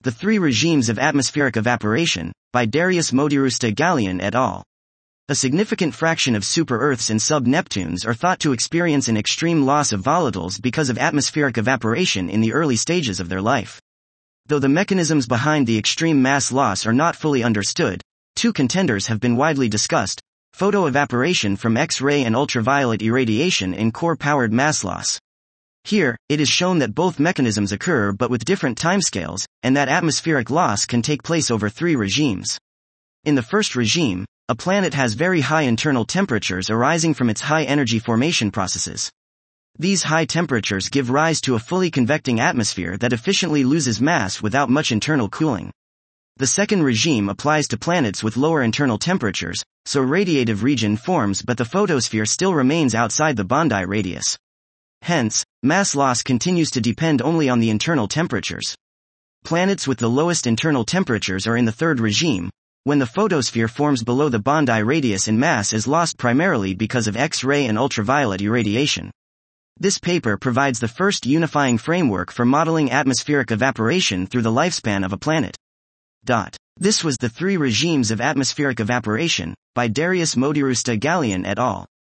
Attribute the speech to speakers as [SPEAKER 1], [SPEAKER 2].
[SPEAKER 1] The Three Regimes of Atmospheric Evaporation, by Darius Modirusta Gallian et al. A significant fraction of super-Earths and sub-Neptunes are thought to experience an extreme loss of volatiles because of atmospheric evaporation in the early stages of their life. Though the mechanisms behind the extreme mass loss are not fully understood, two contenders have been widely discussed: photoevaporation from X-ray and ultraviolet irradiation and core-powered mass loss. Here, it is shown that both mechanisms occur but with different timescales, and that atmospheric loss can take place over three regimes. In the first regime, a planet has very high internal temperatures arising from its high-energy formation processes. These high temperatures give rise to a fully convecting atmosphere that efficiently loses mass without much internal cooling. The second regime applies to planets with lower internal temperatures, so radiative region forms but the photosphere still remains outside the Bondi radius. Hence, mass loss continues to depend only on the internal temperatures. Planets with the lowest internal temperatures are in the third regime, when the photosphere forms below the Bondi radius and mass is lost primarily because of X-ray and ultraviolet irradiation. This paper provides the first unifying framework for modeling atmospheric evaporation through the lifespan of a planet. This was The Three Regimes of Atmospheric Evaporation, by Darius Modirusta Gallian et al.